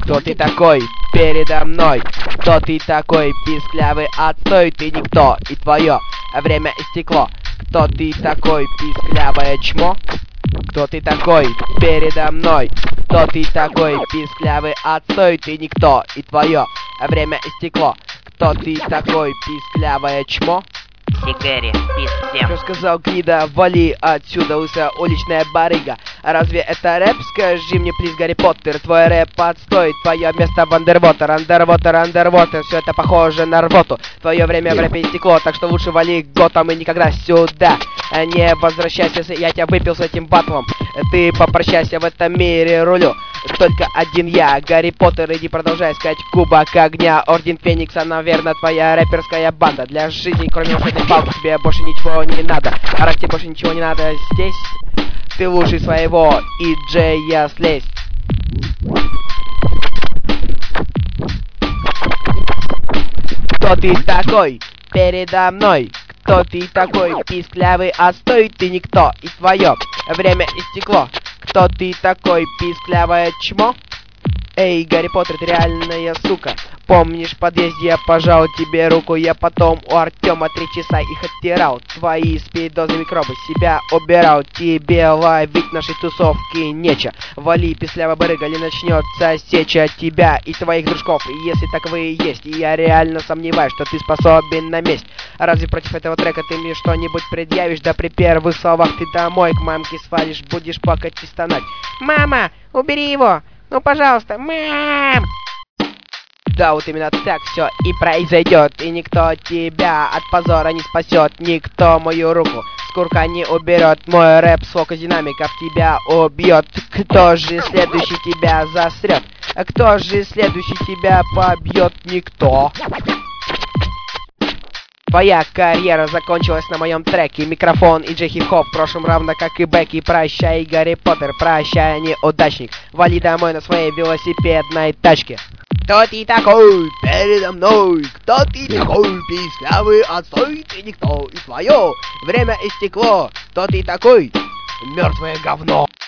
Кто ты такой передо мной? Кто ты такой, писклявый отстой? Ты никто, и твое время истекло. Кто ты такой, писклявое чмо? Кто ты такой передо мной? Кто ты такой, писклявый отстой? Ты никто, и твое время истекло. Кто ты такой, писклявое чмо? Сигари, пис всем. Что сказал гнида, вали отсюда, лысая уличная барыга. А разве это рэп? Скажи мне, плиз, Гарри Поттер. Твой рэп отстой, твое место в Андервотер. Андервотер, все это похоже на рвоту. Твое время в рэпе истекло, так что лучше вали Готэм и никогда сюда не возвращайся, я тебя выпил с этим батлом. Ты попрощайся, в этом мире рулю только один я, Гарри Поттер, иди продолжай искать кубок огня. Орден Феникса, наверное, твоя рэперская банда. Для жизни, кроме волшебной палки, тебе больше ничего не надо. А раз тебе больше ничего не надо здесь, ты лучше своего и-джея слезь. Кто ты такой передо мной? Кто ты такой, писклявый отстой? Ты никто, и твое время истекло. Кто ты такой, писклявое чмо? Эй, Гарри Поттер, ты реальная сука. Помнишь, в подъезде я пожал тебе руку, я потом у Артема 3 часа их оттирал. Твои спидозы микробы себя убирал. Тебе ловить нашей тусовки нечего. Вали, пислява барыга, или начнется сеча тебя и твоих дружков. И если таковые есть, и я реально сомневаюсь, что ты способен на месть. А разве против этого трека ты мне что-нибудь предъявишь? Да при первых словах ты домой к мамке свалишь, будешь плакать и стонать. Мама, убери его! Ну, пожалуйста, мам! Да, вот именно так все и произойдет. И никто тебя от позора не спасет. Никто мою руку с курка не уберет. Мой рэп с фокус-динамиков тебя убьет. Кто же следующий тебя засрет? А кто же следующий тебя побьет? Никто. Твоя карьера закончилась на моем треке. Микрофон и хип-хоп в прошлом равно как и Бекки. Прощай, Гарри Поттер, прощай, неудачник. Вали домой на своей велосипедной тачке. Кто ты такой передо мной? Кто ты такой, писклявый отстой? Ты никто, и твое время истекло. Кто ты такой, мертвое говно?